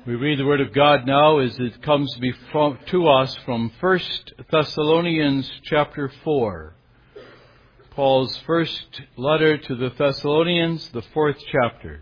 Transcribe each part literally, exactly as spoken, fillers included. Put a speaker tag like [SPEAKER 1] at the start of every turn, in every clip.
[SPEAKER 1] We read the Word of God now as it comes before, to us from First Thessalonians chapter four. Paul's first letter to the Thessalonians, the fourth chapter.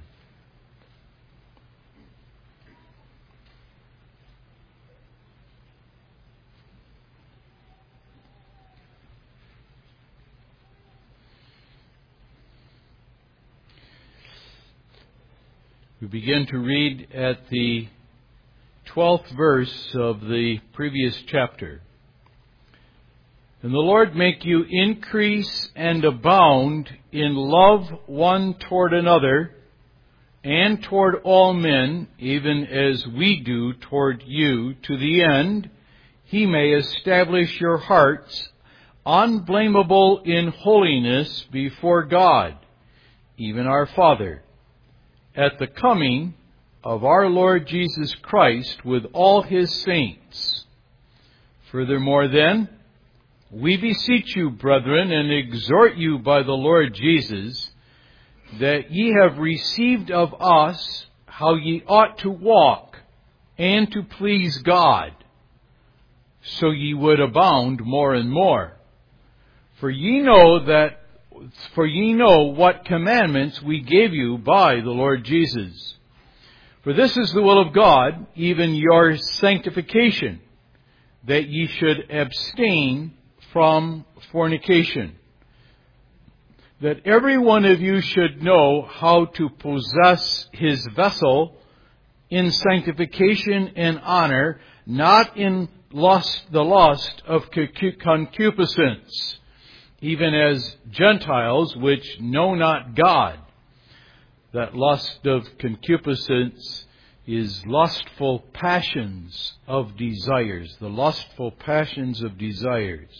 [SPEAKER 1] We begin to read at the twelfth verse of the previous chapter. And the Lord make you increase and abound in love one toward another, and toward all men, even as we do toward you, to the end He may establish your hearts unblameable in holiness before God, even our Father, at the coming of our Lord Jesus Christ with all His saints. Furthermore then, we beseech you, brethren, and exhort you by the Lord Jesus, that ye have received of us how ye ought to walk, and to please God, so ye would abound more and more. For ye know that For ye know what commandments we gave you by the Lord Jesus. For this is the will of God, even your sanctification, that ye should abstain from fornication, that every one of you should know how to possess his vessel in sanctification and honor, not in lust, the lust of concupiscence, even as Gentiles which know not God. That lust of concupiscence is lustful passions of desires, the lustful passions of desires.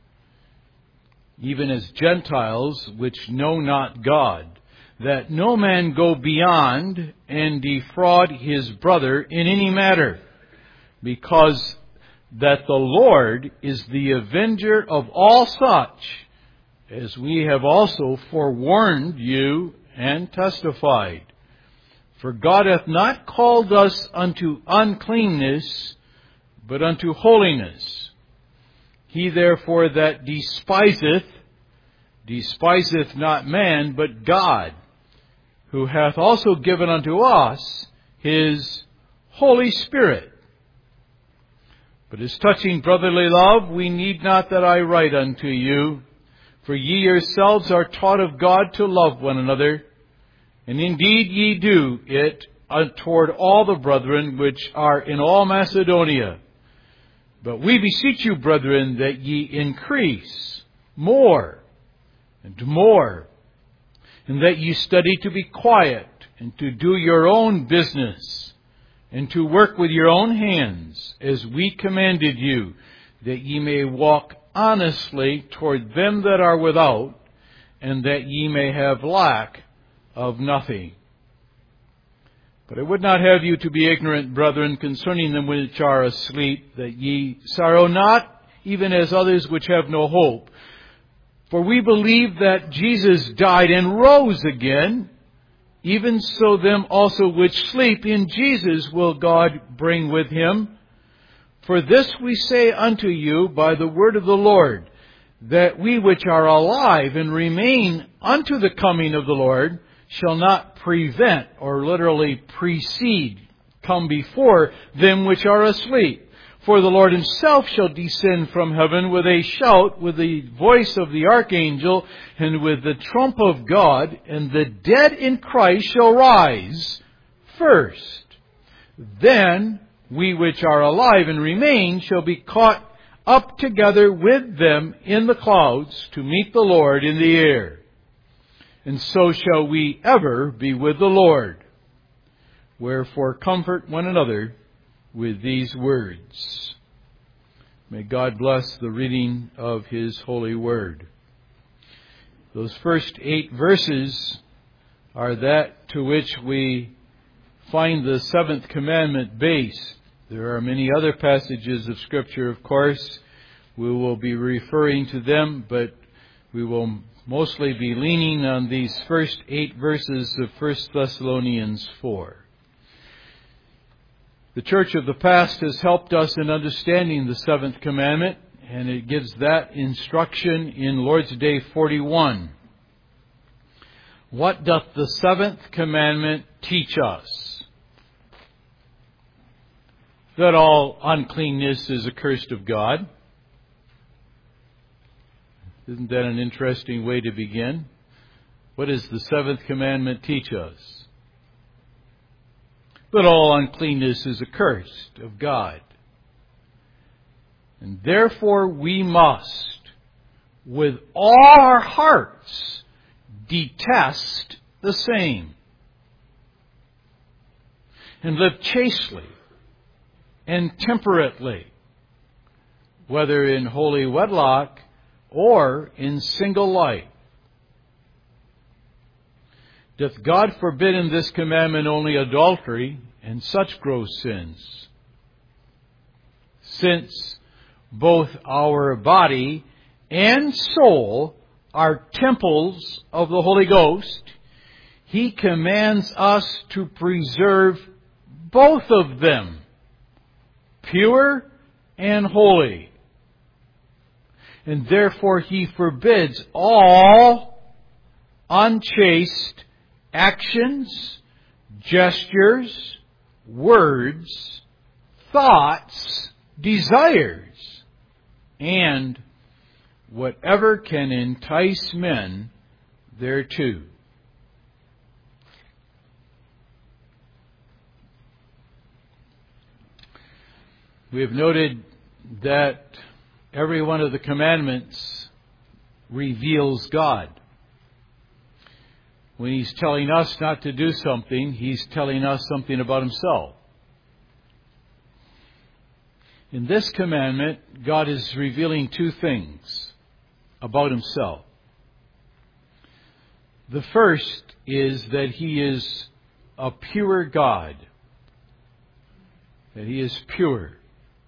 [SPEAKER 1] Even as Gentiles which know not God, that no man go beyond and defraud his brother in any matter, because that the Lord is the avenger of all such, as we have also forewarned you and testified. For God hath not called us unto uncleanness, but unto holiness. He therefore that despiseth, despiseth not man, but God, who hath also given unto us His Holy Spirit. But as touching brotherly love, we need not that I write unto you, for ye yourselves are taught of God to love one another, and indeed ye do it toward all the brethren which are in all Macedonia. But we beseech you, brethren, that ye increase more and more, and that ye study to be quiet, and to do your own business, and to work with your own hands, as we commanded you, that ye may walk honestly toward them that are without, and that ye may have lack of nothing. But I would not have you to be ignorant, brethren, concerning them which are asleep, that ye sorrow not, even as others which have no hope. For we believe that Jesus died and rose again, even so them also which sleep in Jesus will God bring with Him. For this we say unto you by the word of the Lord, that we which are alive and remain unto the coming of the Lord shall not prevent, or literally precede, come before them which are asleep. For the Lord Himself shall descend from heaven with a shout, with the voice of the archangel, and with the trump of God, and the dead in Christ shall rise first. Then we which are alive and remain shall be caught up together with them in the clouds to meet the Lord in the air. And so shall we ever be with the Lord. Wherefore comfort one another with these words. May God bless the reading of His holy word. Those first eight verses are that to which we find the seventh commandment based. There are many other passages of Scripture, of course. We will be referring to them, but we will mostly be leaning on these first eight verses of First Thessalonians four. The church of the past has helped us in understanding the seventh commandment, and it gives that instruction in Lord's Day forty-one. What doth the seventh commandment teach us? That all uncleanness is accursed of God. Isn't that an interesting way to begin? What does the seventh commandment teach us? That all uncleanness is accursed of God. And therefore we must, with all our hearts, detest the same, and live chastely and temperately, whether in holy wedlock or in single life. Doth God forbid in this commandment only adultery and such gross sins? Since both our body and soul are temples of the Holy Ghost, He commands us to preserve both of them, pure and holy. And therefore He forbids all unchaste actions, gestures, words, thoughts, desires, and whatever can entice men thereto. We have noted that every one of the commandments reveals God. When He's telling us not to do something, He's telling us something about Himself. In this commandment, God is revealing two things about Himself. The first is that He is a pure God, that He is pure,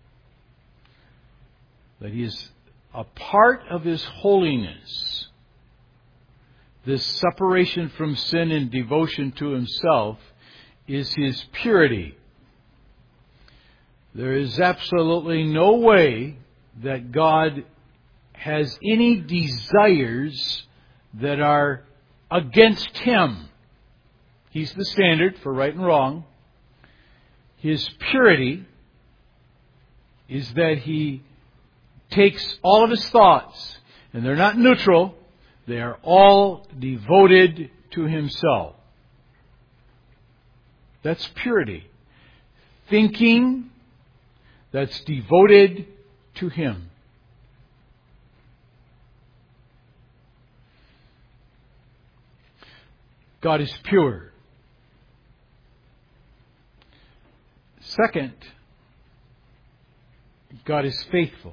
[SPEAKER 1] that He is a part of His holiness. This separation from sin and devotion to Himself is His purity. There is absolutely no way that God has any desires that are against Him. He's the standard for right and wrong. His purity is that He takes all of His thoughts, and they're not neutral, they are all devoted to Himself. That's purity. Thinking that's devoted to Him. God is pure. Second, God is faithful.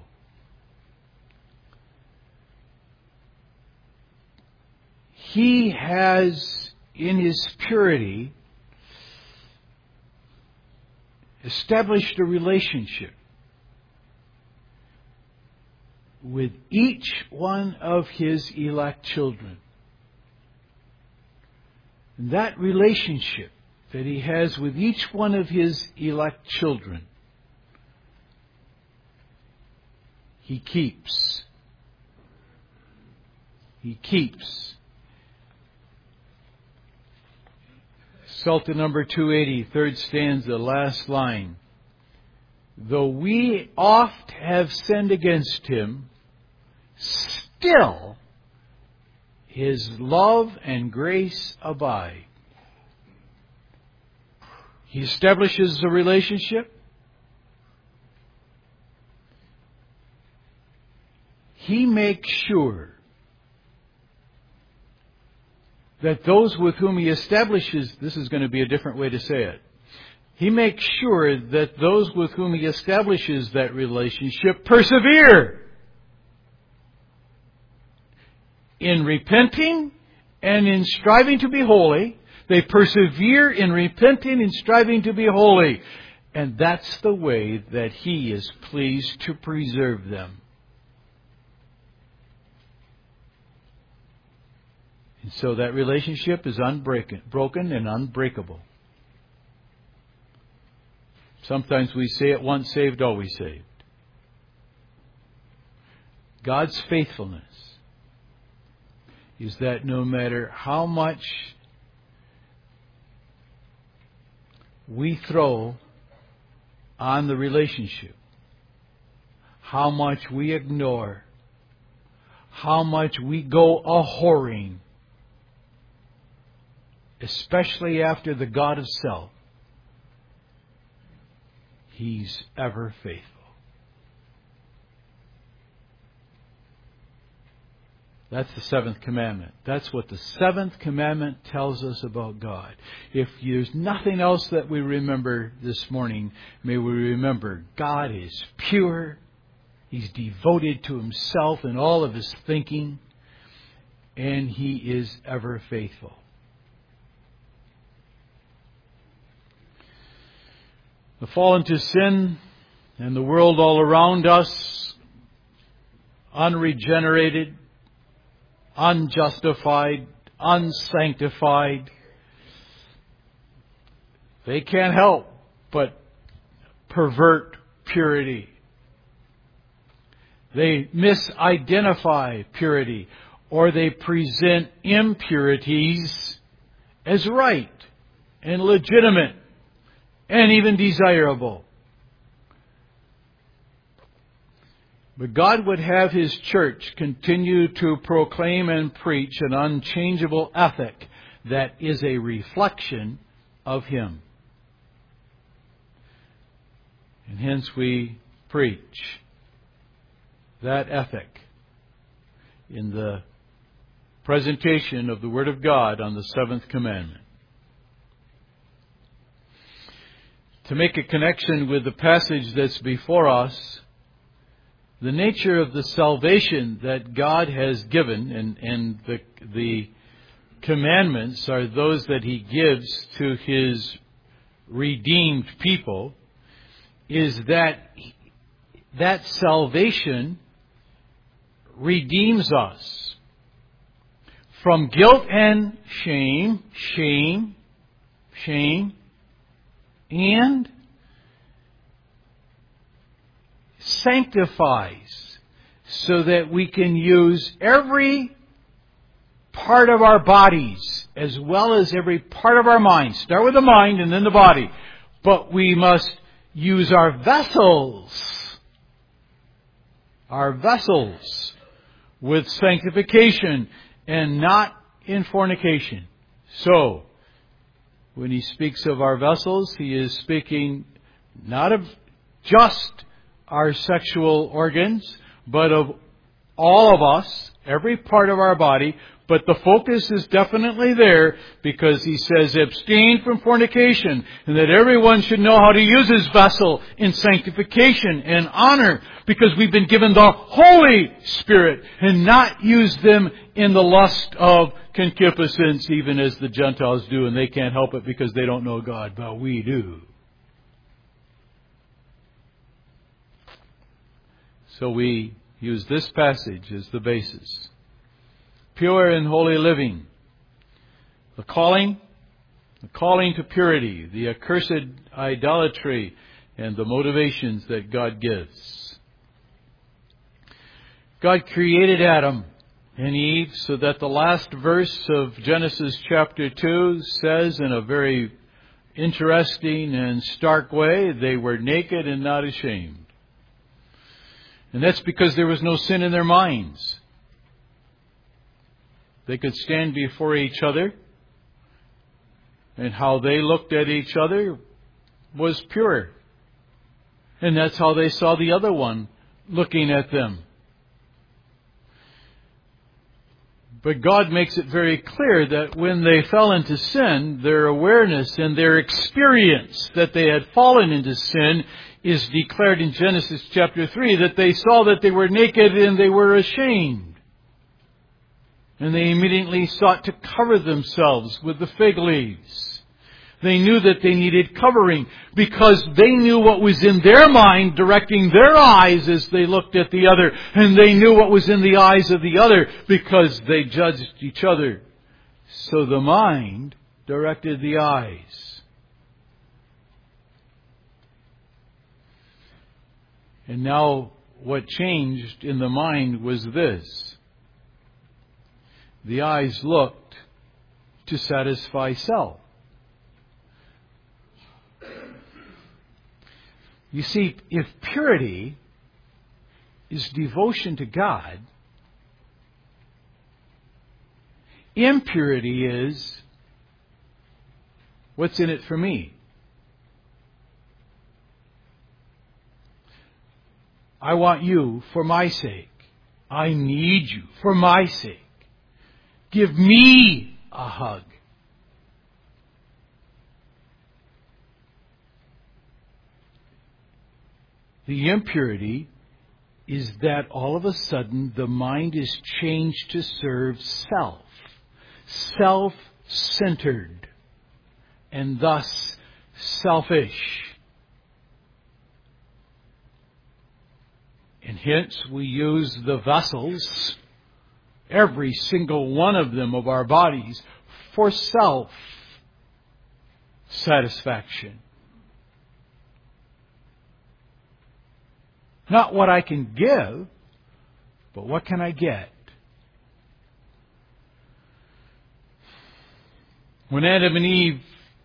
[SPEAKER 1] He has, in His purity, established a relationship with each one of His elect children. And that relationship that He has with each one of His elect children, He keeps. He keeps. Psalter number two eighty, third stanza, last line. Though we oft have sinned against Him, still His love and grace abide. He establishes a relationship. He makes sure that those with whom He establishes, this is going to be a different way to say it. He makes sure that those with whom He establishes that relationship persevere in repenting and in striving to be holy. They persevere in repenting and striving to be holy. And that's the way that He is pleased to preserve them. And so that relationship is unbroken, broken and unbreakable. Sometimes we say it, once saved, always saved. God's faithfulness is that no matter how much we throw on the relationship, how much we ignore, how much we go a-whoring, especially after the God of self, He's ever faithful. That's the seventh commandment. That's what the seventh commandment tells us about God. If there's nothing else that we remember this morning, may we remember God is pure. He's devoted to Himself in all of His thinking. And He is ever faithful. The fall into sin and the world all around us, unregenerated, unjustified, unsanctified, they can't help but pervert purity. They misidentify purity, or they present impurities as right and legitimate and even desirable. But God would have His church continue to proclaim and preach an unchangeable ethic that is a reflection of Him. And hence we preach that ethic in the presentation of the Word of God on the seventh commandment. To make a connection with the passage that's before us, the nature of the salvation that God has given, and, and the, the commandments are those that He gives to His redeemed people, is that that salvation redeems us from guilt and shame, shame, shame, and sanctifies so that we can use every part of our bodies as well as every part of our mind. Start with the mind and then the body. But we must use our vessels, our vessels with sanctification and not in fornication. So, when He speaks of our vessels, He is speaking not of just our sexual organs, but of all of us, every part of our body. But the focus is definitely there because He says abstain from fornication, and that everyone should know how to use his vessel in sanctification and honor, because we've been given the Holy Spirit, and not use them in the lust of concupiscence, even as the Gentiles do, and they can't help it because they don't know God, but we do. So we use this passage as the basis. Pure and holy living. The calling, the calling to purity, the accursed idolatry, and the motivations that God gives. God created Adam and Eve so that the last verse of Genesis chapter two says in a very interesting and stark way, they were naked and not ashamed. And that's because there was no sin in their minds. They could stand before each other, and how they looked at each other was pure. And that's how they saw the other one looking at them. But God makes it very clear that when they fell into sin, their awareness and their experience that they had fallen into sin is declared in Genesis chapter three, that they saw that they were naked and they were ashamed. And they immediately sought to cover themselves with the fig leaves. They knew that they needed covering because they knew what was in their mind directing their eyes as they looked at the other. And they knew what was in the eyes of the other because they judged each other. So the mind directed the eyes. And now what changed in the mind was this. The eyes looked to satisfy self. You see, if purity is devotion to God, impurity is, what's in it for me? I want you for my sake. I need you for my sake. Give me a hug. The impurity is that all of a sudden the mind is changed to serve self. Self-centered. And thus selfish. And hence we use the vessels, every single one of them of our bodies, for self-satisfaction. Not what I can give, but what can I get? When Adam and Eve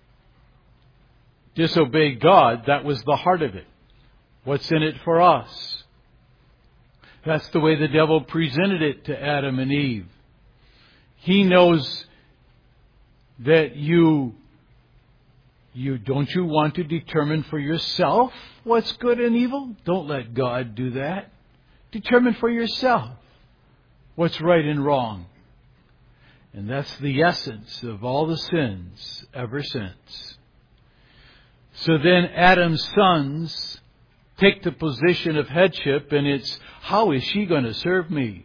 [SPEAKER 1] disobeyed God, that was the heart of it. What's in it for us? That's the way the devil presented it to Adam and Eve. He knows that you, you don't you want to determine for yourself what's good and evil? Don't let God do that. Determine for yourself what's right and wrong. And that's the essence of all the sins ever since. So then Adam's sons take the position of headship, and it's, how is she going to serve me?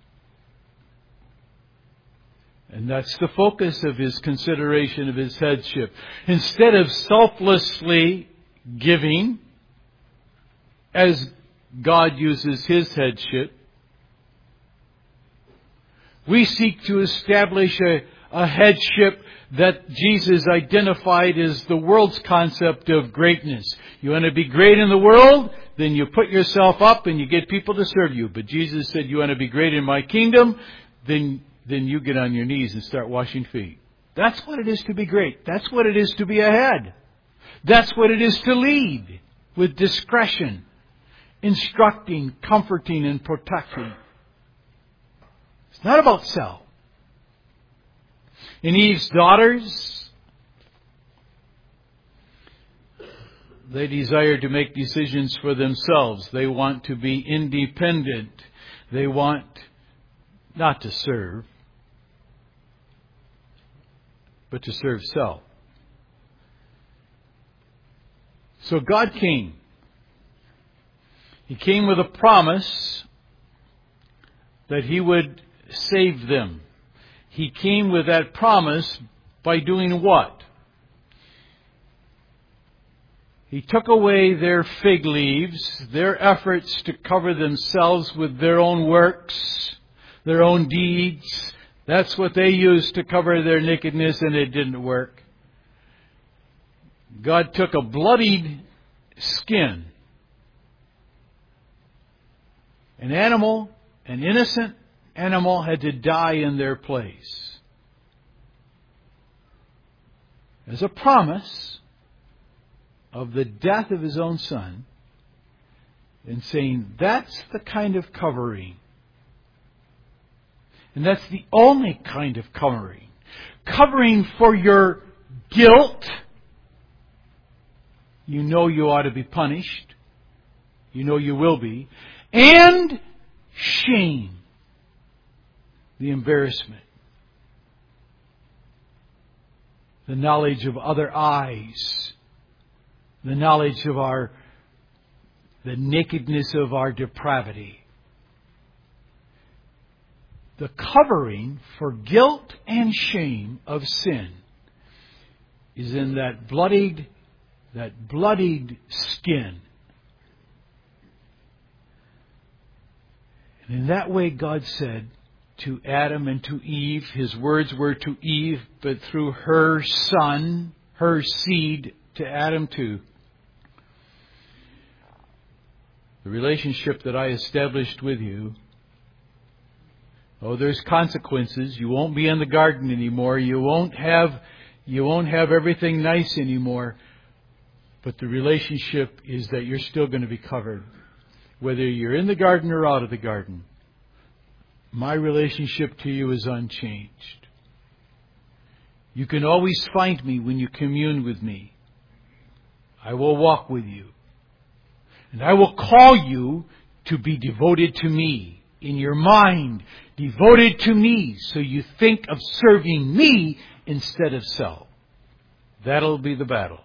[SPEAKER 1] And that's the focus of his consideration of his headship. Instead of selflessly giving, as God uses his headship, we seek to establish a, a headship that Jesus identified as the world's concept of greatness. You want to be great in the world? Then you put yourself up and you get people to serve you. But Jesus said, you want to be great in my kingdom? Then, then you get on your knees and start washing feet. That's what it is to be great. That's what it is to be ahead. That's what it is to lead with discretion, instructing, comforting, and protecting. It's not about self. And Eve's daughters, they desire to make decisions for themselves. They want to be independent. They want not to serve, but to serve self. So God came. He came with a promise that He would save them. He came with that promise by doing what? He took away their fig leaves, their efforts to cover themselves with their own works, their own deeds. That's what they used to cover their nakedness, and it didn't work. God took a bloodied skin, an animal, an innocent animal had to die in their place. As a promise of the death of His own Son, and saying that's the kind of covering. And that's the only kind of covering. Covering for your guilt. You know you ought to be punished. You know you will be. And shame. The embarrassment. The knowledge of other eyes. The knowledge of our, the nakedness of our depravity. The covering for guilt and shame of sin is in that bloodied, that bloodied skin. And in that way God said to Adam and to Eve, His words were to Eve, but through her son, her seed, to Adam too. the relationship that I established with you, oh, there's consequences. You won't be in the garden anymore. You won't have, you won't have everything nice anymore. But the relationship is that you're still going to be covered. Whether you're in the garden or out of the garden, my relationship to you is unchanged. You can always find me when you commune with me. I will walk with you. And I will call you to be devoted to me. In your mind, devoted to me. So you think of serving me instead of self. That'll be the battle.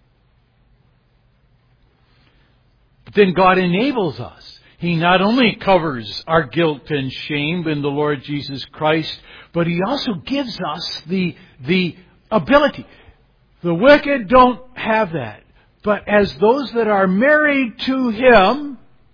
[SPEAKER 1] But then God enables us. He not only covers our guilt and shame in the Lord Jesus Christ, but He also gives us the, the ability. The wicked don't have that. But as those that are married to Him,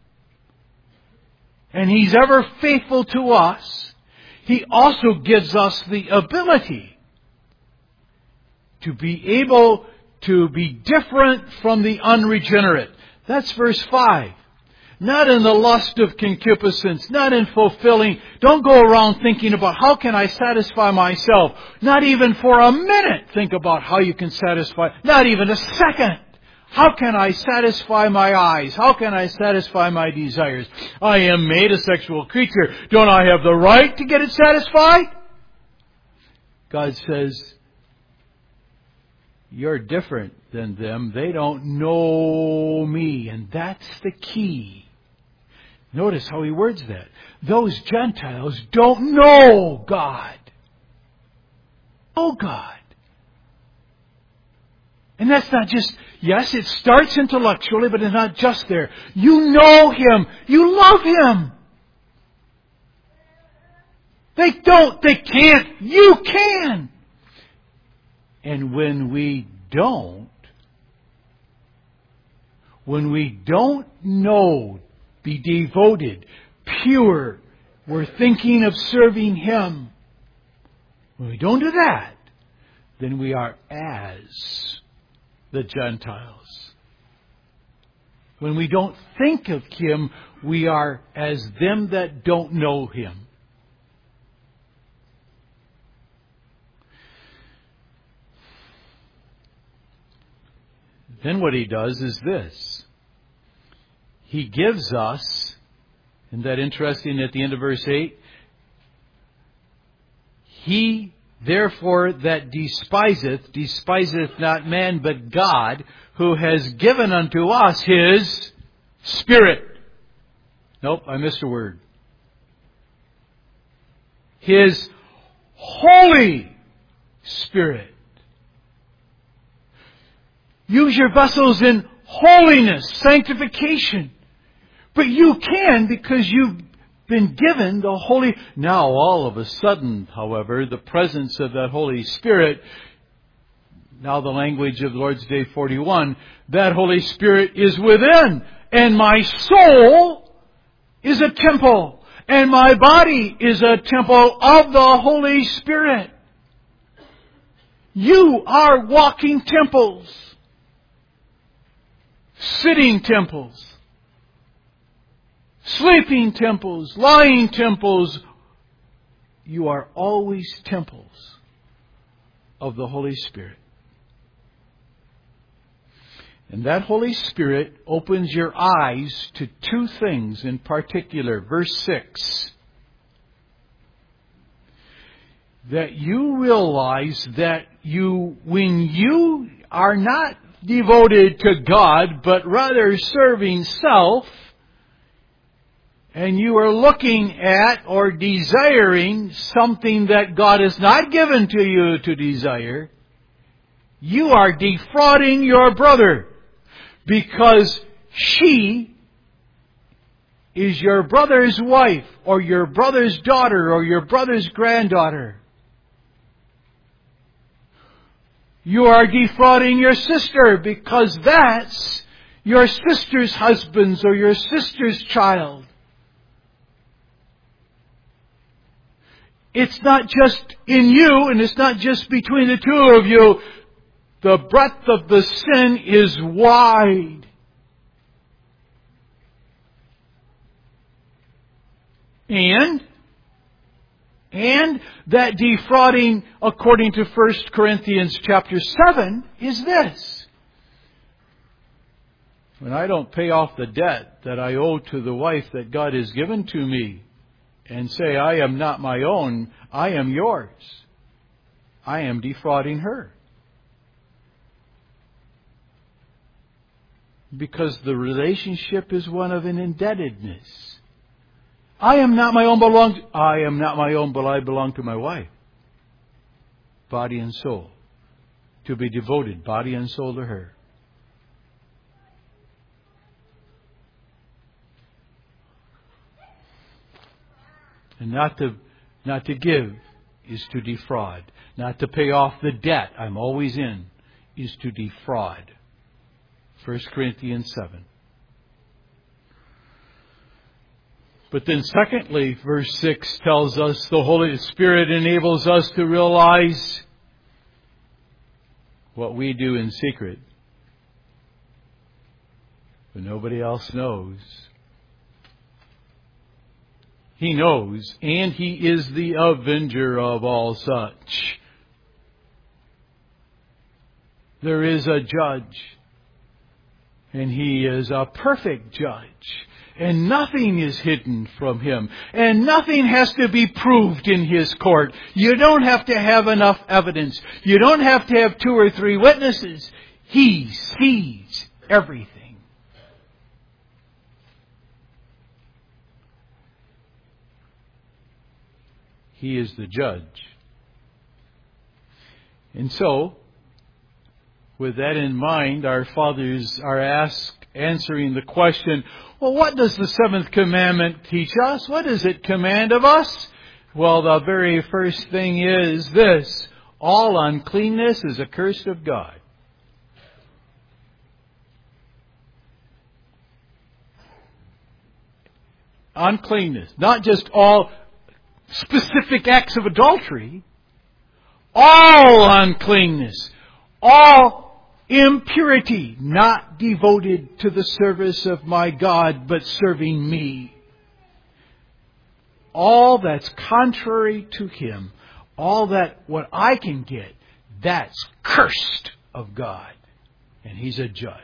[SPEAKER 1] and He's ever faithful to us, He also gives us the ability to be able to be different from the unregenerate. That's verse five. Not in the lust of concupiscence, not in fulfilling. Don't go around thinking about how can I satisfy myself. Not even for a minute think about how you can satisfy. Not even a second. How can I satisfy my eyes? How can I satisfy my desires? I am made a sexual creature. Don't I have the right to get it satisfied? God says, you're different than them. They don't know me. And that's the key. Notice how he words that. Those Gentiles don't know God. Oh God. And that's not just, yes, it starts intellectually, but it's not just there. You know Him. You love Him. They don't. They can't. You can. And when we don't, when we don't know, be devoted, pure, we're thinking of serving Him. When we don't do that, then we are as the Gentiles. When we don't think of Him, we are as them that don't know Him. Then what He does is this. He gives us, isn't that interesting at the end of verse eight? He therefore that despiseth, despiseth not man but God, who has given unto us His Spirit. Nope, I missed a word. His Holy Spirit. Use your vessels in holiness, sanctification. But you can because you've been given the Holy... Now, all of a sudden, however, the presence of that Holy Spirit, now the language of Lord's Day forty-one, that Holy Spirit is within. And my soul is a temple. And my body is a temple of the Holy Spirit. You are walking temples. Sitting temples. Sleeping temples, lying temples. You are always temples of the Holy Spirit. And that Holy Spirit opens your eyes to two things in particular. Verse six. That you realize that you, when you are not devoted to God, but rather serving self, and you are looking at or desiring something that God has not given to you to desire, you are defrauding your brother, because she is your brother's wife, or your brother's daughter, or your brother's granddaughter. You are defrauding your sister, because that's your sister's husband's or your sister's child. It's not just in you, and it's not just between the two of you. The breadth of the sin is wide. And, and that defrauding, according to First Corinthians chapter seven, is this. When I don't pay off the debt that I owe to the wife that God has given to me, and say, I am not my own, I am yours, I am defrauding her. Because the relationship is one of an indebtedness. I am not my own, belong. I am not my own, but I belong to my wife. Body and soul. To be devoted, body and soul, to her. And not to, not to give is to defraud. Not to pay off the debt I'm always in is to defraud. First Corinthians seven. But then secondly, verse six tells us the Holy Spirit enables us to realize what we do in secret, but nobody else knows. He knows, and He is the avenger of all such. There is a judge, and He is a perfect judge, and nothing is hidden from Him, and nothing has to be proved in His court. You don't have to have enough evidence. You don't have to have two or three witnesses. He sees everything. He is the judge. And so, with that in mind, our fathers are asked, answering the question, well, what does the seventh commandment teach us? What does it command of us? Well, the very first thing is this: all uncleanness is accursed of God. Uncleanness. Not just all specific acts of adultery. All uncleanness. All impurity. Not devoted to the service of my God, but serving me. All that's contrary to Him. All that what I can get, that's cursed of God. And He's a judge.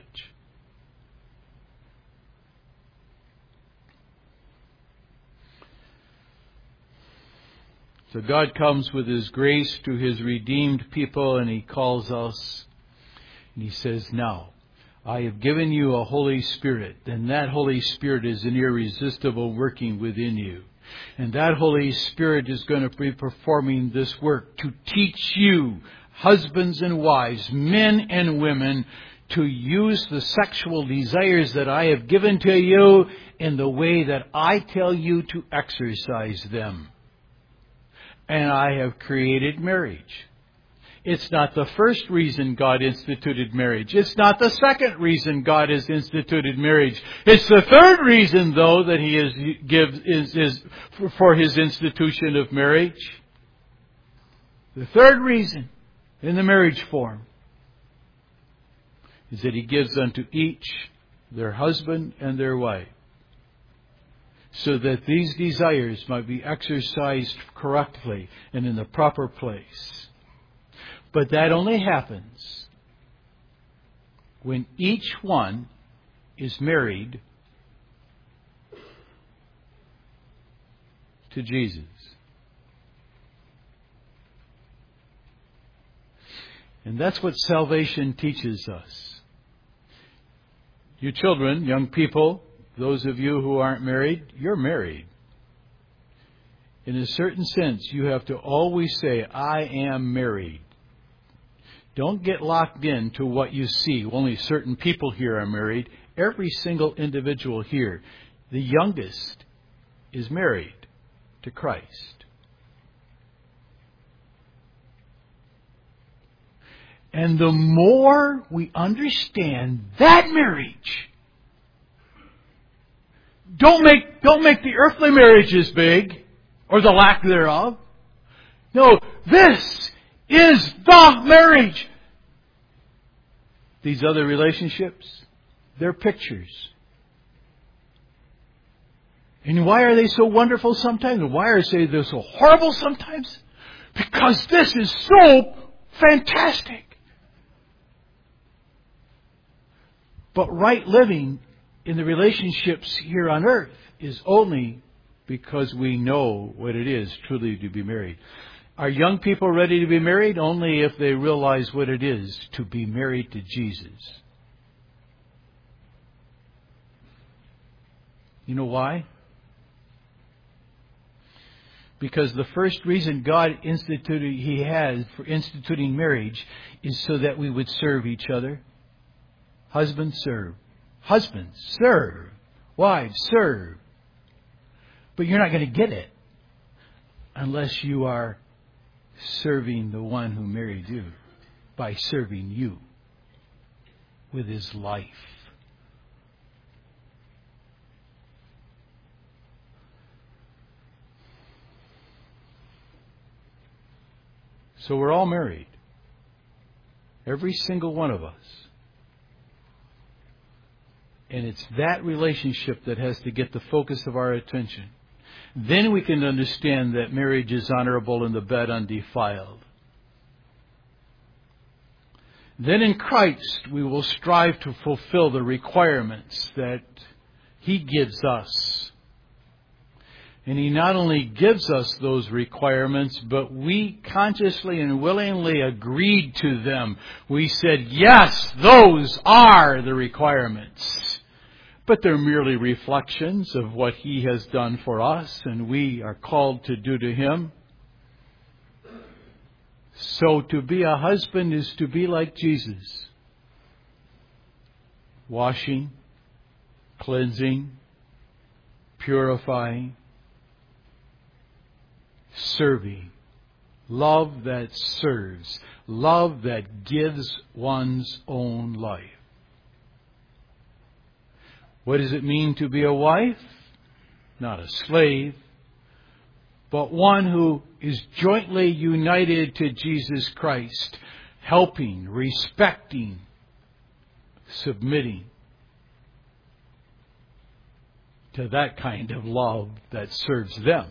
[SPEAKER 1] So God comes with His grace to His redeemed people, and He calls us. And He says, now, I have given you a Holy Spirit, and that Holy Spirit is an irresistible working within you. And that Holy Spirit is going to be performing this work to teach you, husbands and wives, men and women, to use the sexual desires that I have given to you in the way that I tell you to exercise them. And I have created marriage. It's not the first reason God instituted marriage. It's not the second reason God has instituted marriage. It's the third reason, though, that He is gives is, is for His institution of marriage. The third reason in the marriage form is that He gives unto each their husband and their wife, so that these desires might be exercised correctly and in the proper place. But that only happens when each one is married to Jesus. And that's what salvation teaches us. You children, young people, those of you who aren't married, you're married. In a certain sense, you have to always say, I am married. Don't get locked into what you see. Only certain people here are married. Every single individual here, the youngest, is married to Christ. And the more we understand that marriage, Don't make, don't make the earthly marriages big, or the lack thereof. No, this is the marriage. These other relationships, they're pictures. And why are they so wonderful sometimes? And why are they they're so horrible sometimes? Because this is so fantastic. But right living in the relationships here on earth is only because we know what it is truly to be married. Are young people ready to be married? Only if they realize what it is to be married to Jesus. You know why? Because the first reason God instituted, He has for instituting marriage is so that we would serve each other. Husbands, serve. Husbands, serve. Wives, serve. But you're not going to get it unless you are serving the one who married you by serving you with His life. So we're all married. Every single one of us. And it's that relationship that has to get the focus of our attention. Then we can understand that marriage is honorable and the bed undefiled. Then in Christ we will strive to fulfill the requirements that He gives us. And He not only gives us those requirements, but we consciously and willingly agreed to them. We said, yes, those are the requirements. But they're merely reflections of what He has done for us, and we are called to do to Him. So to be a husband is to be like Jesus. Washing, cleansing, purifying, serving. Love that serves. Love that gives one's own life. What does it mean to be a wife? Not a slave, but one who is jointly united to Jesus Christ, helping, respecting, submitting to that kind of love that serves them.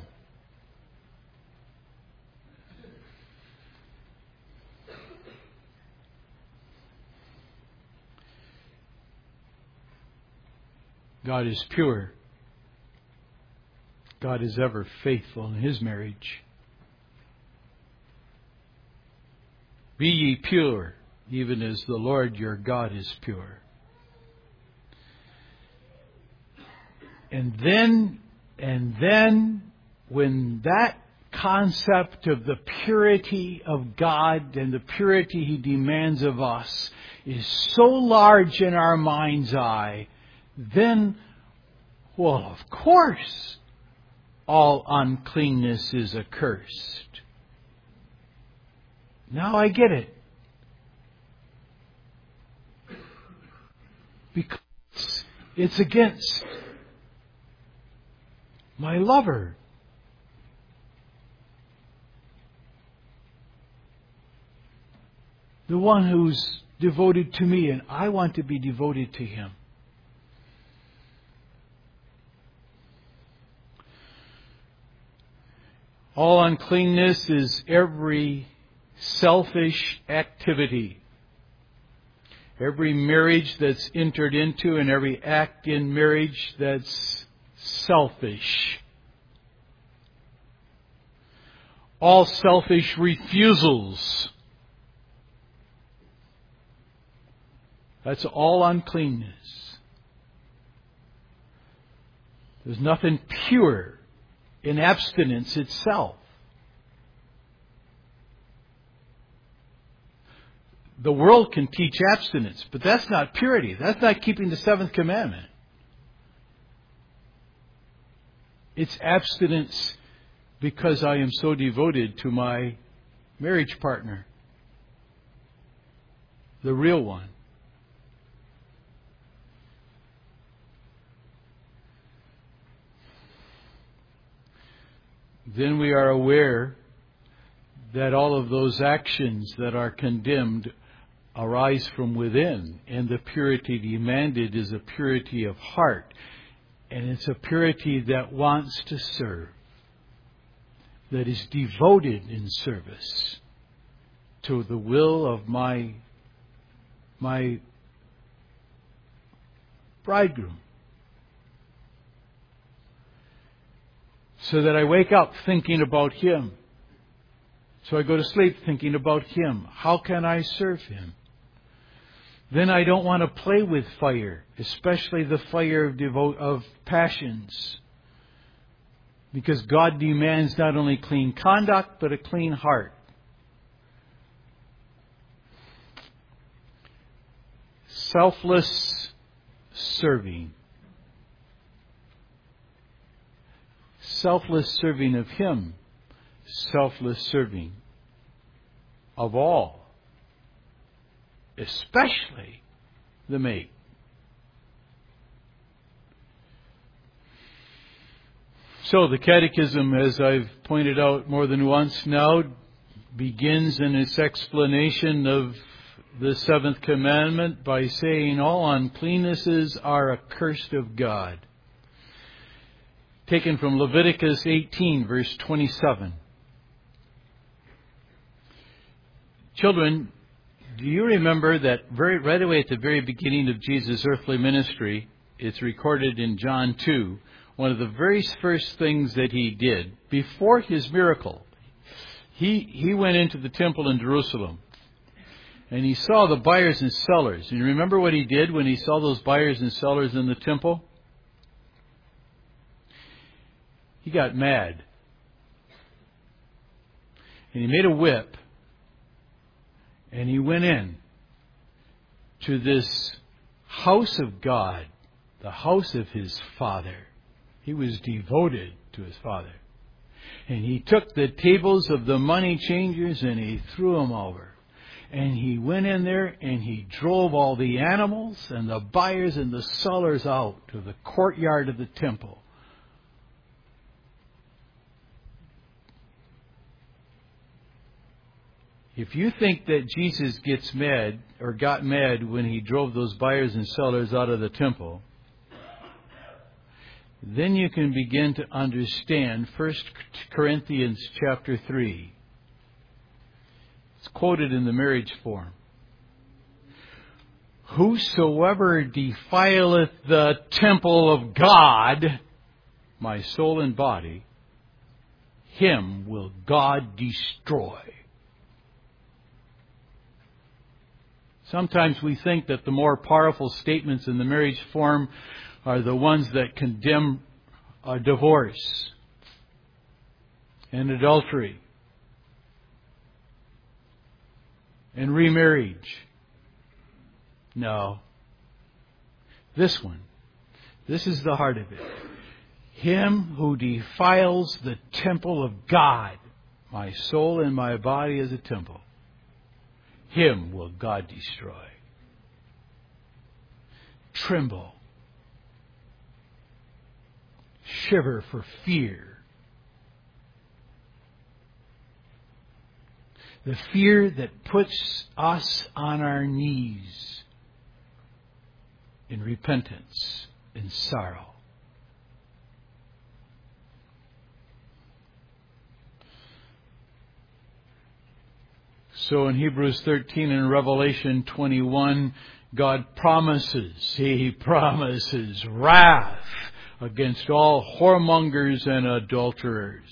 [SPEAKER 1] God is pure. God is ever faithful in His marriage. Be ye pure, even as the Lord your God is pure. And then, and then, when that concept of the purity of God and the purity He demands of us is so large in our mind's eye, then, well, of course, all uncleanness is accursed. Now I get it. Because it's against my lover. The one who's devoted to me, and I want to be devoted to Him. All uncleanness is every selfish activity. Every marriage that's entered into and every act in marriage that's selfish. All selfish refusals. That's all uncleanness. There's nothing pure in abstinence itself. The world can teach abstinence, but that's not purity. That's not keeping the seventh commandment. It's abstinence because I am so devoted to my marriage partner, the real one. Then we are aware that all of those actions that are condemned arise from within, and the purity demanded is a purity of heart. And it's a purity that wants to serve, that is devoted in service to the will of my, my bridegroom. So that I wake up thinking about Him. So I go to sleep thinking about Him. How can I serve Him? Then I don't want to play with fire, especially the fire of devo- of passions. Because God demands not only clean conduct, but a clean heart. Selfless serving. Selfless serving of Him. Selfless serving of all. Especially the mate. So the Catechism, as I've pointed out more than once now, begins in its explanation of the seventh commandment by saying all uncleannesses are accursed of God. Taken from Leviticus eighteen, verse twenty-seven. Children, do you remember that very right away at the very beginning of Jesus' earthly ministry, it's recorded in John two, one of the very first things that He did before His miracle, he he went into the temple in Jerusalem and He saw the buyers and sellers. And you remember what He did when He saw those buyers and sellers in the temple? He got mad. And He made a whip. And He went in to this house of God, the house of His Father. He was devoted to His Father. And He took the tables of the money changers and He threw them over. And He went in there and He drove all the animals and the buyers and the sellers out to the courtyard of the temple. If you think that Jesus gets mad or got mad when He drove those buyers and sellers out of the temple, then you can begin to understand First Corinthians chapter three. It's quoted in the marriage form. Whosoever defileth the temple of God, my soul and body, him will God destroy. Sometimes we think that the more powerful statements in the marriage form are the ones that condemn a divorce and adultery and remarriage. No. This one. This is the heart of it. Him who defiles the temple of God, my soul and my body is a temple, him will God destroy. Tremble. Shiver for fear. The fear that puts us on our knees in repentance and sorrow. So in Hebrews thirteen and Revelation twenty-one, God promises, He promises wrath against all whoremongers and adulterers.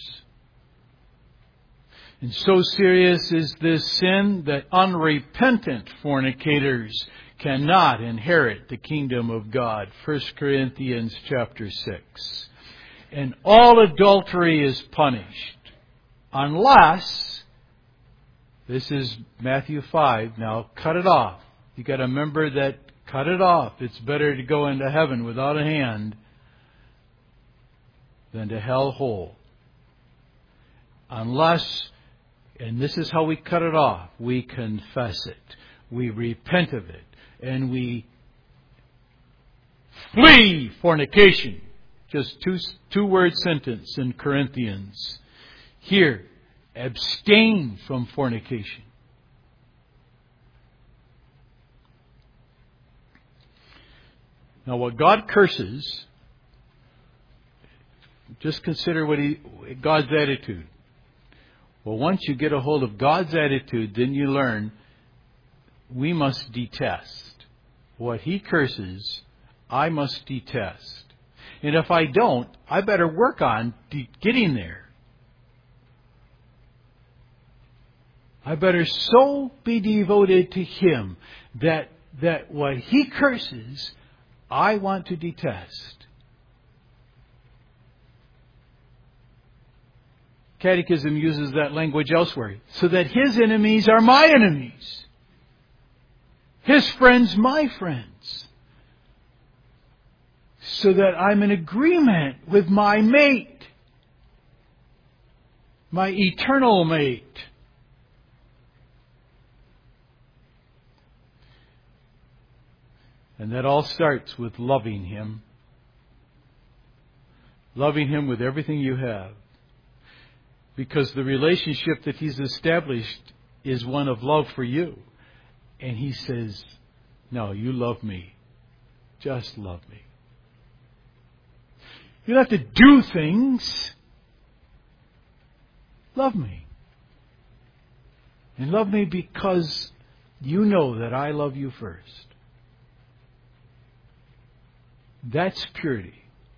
[SPEAKER 1] And so serious is this sin that unrepentant fornicators cannot inherit the kingdom of God. First Corinthians chapter six. And all adultery is punished unless, this is Matthew five, now cut it off. You got to remember that, cut it off. It's better to go into heaven without a hand than to hell whole. Unless, and this is how we cut it off, we confess it, we repent of it, and we flee fornication. Just two, two word sentence in Corinthians. Here, abstain from fornication. Now what God curses Just consider what he, God's attitude. Well, once you get a hold of God's attitude, then you learn we must detest. What He curses, I must detest. And if I don't, I better work on de- getting there. I better so be devoted to Him that, that what He curses, I want to detest. Catechism uses that language elsewhere. So that His enemies are my enemies. His friends, my friends. So that I'm in agreement with my mate. My eternal mate. And that all starts with loving Him. Loving Him with everything you have. Because the relationship that He's established is one of love for you. And He says, no, you love me. Just love me. You don't have to do things. Love me. And love me because you know that I love you first. That's purity.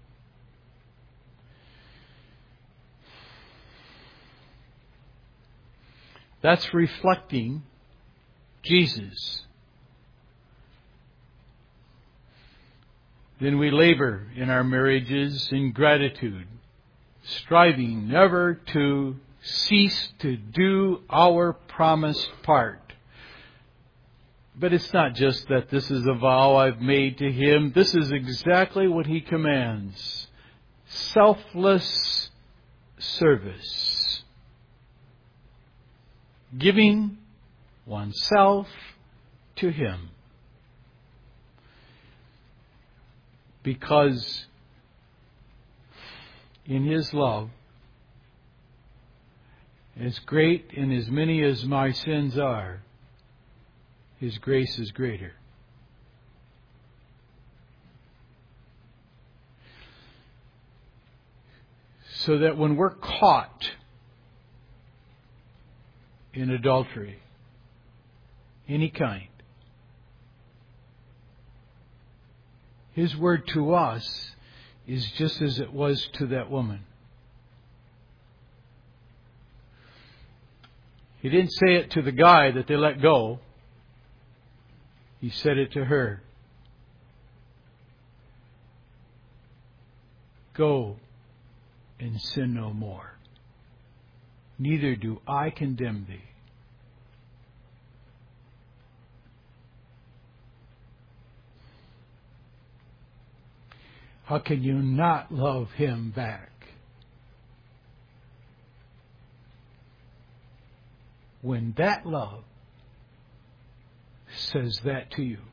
[SPEAKER 1] That's reflecting Jesus. Then we labor in our marriages in gratitude, striving never to cease to do our promised part. But it's not just that this is a vow I've made to Him. This is exactly what He commands. Selfless service. Giving oneself to Him. Because in His love, as great and as many as my sins are, His grace is greater. So that when we're caught in adultery, any kind, His word to us is just as it was to that woman. He didn't say it to the guy that they let go. He said it to her. Go and sin no more. Neither do I condemn thee. How can you not love Him back? When that love says that to you.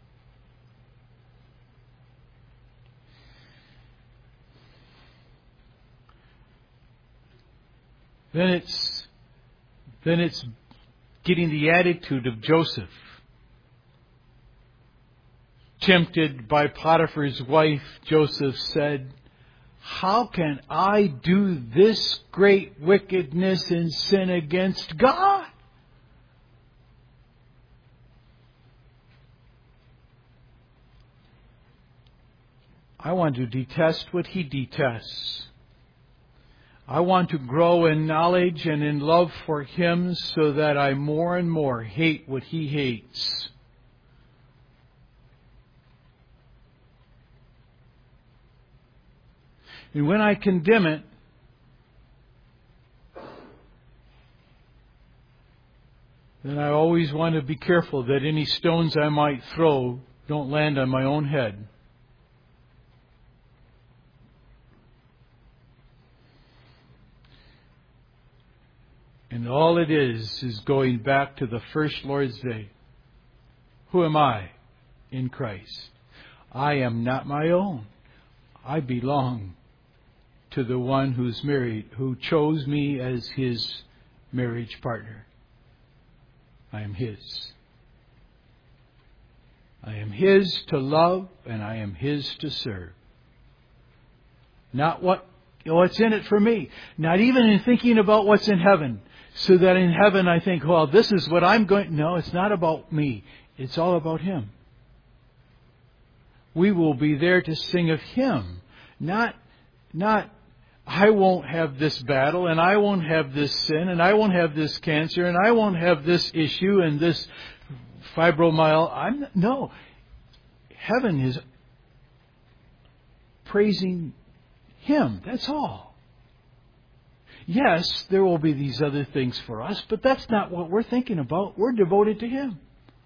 [SPEAKER 1] Then it's then it's getting the attitude of Joseph. Tempted by Potiphar's wife, Joseph said, how can I do this great wickedness and sin against God? I want to detest what He detests. I want to grow in knowledge and in love for Him so that I more and more hate what He hates. And when I condemn it, then I always want to be careful that any stones I might throw don't land on my own head. And all it is is going back to the first Lord's Day. Who am I in Christ? I am not my own. I belong to the one who's married, who chose me as His marriage partner. I am His. I am His to love and I am His to serve. Not what what's in it for me. Not even in thinking about what's in heaven. So that in heaven I think, well, this is what I'm going... No, it's not about me. It's all about Him. We will be there to sing of Him. Not, not, I won't have this battle, and I won't have this sin, and I won't have this cancer, and I won't have this issue, and this fibromyalgia. I'm, no. Heaven is praising Him. That's all. Yes, there will be these other things for us, but that's not what we're thinking about. We're devoted to Him.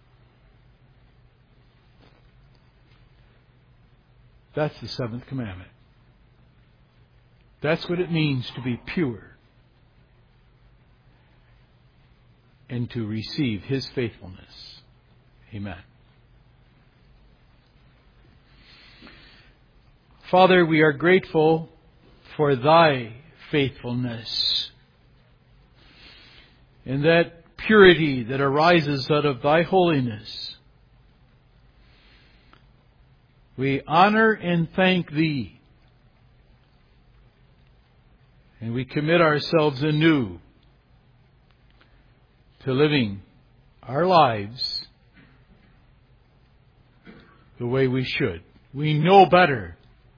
[SPEAKER 1] That's the seventh commandment. That's what it means to be pure and to receive His faithfulness. Amen. Father, we are grateful for Thy faithfulness and that purity that arises out of Thy holiness. We honor and thank Thee, and we commit ourselves anew to living our lives the way we should. We know better.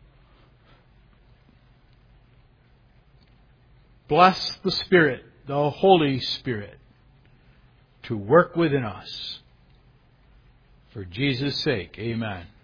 [SPEAKER 1] Bless the Spirit, the Holy Spirit, to work within us. For Jesus' sake, amen.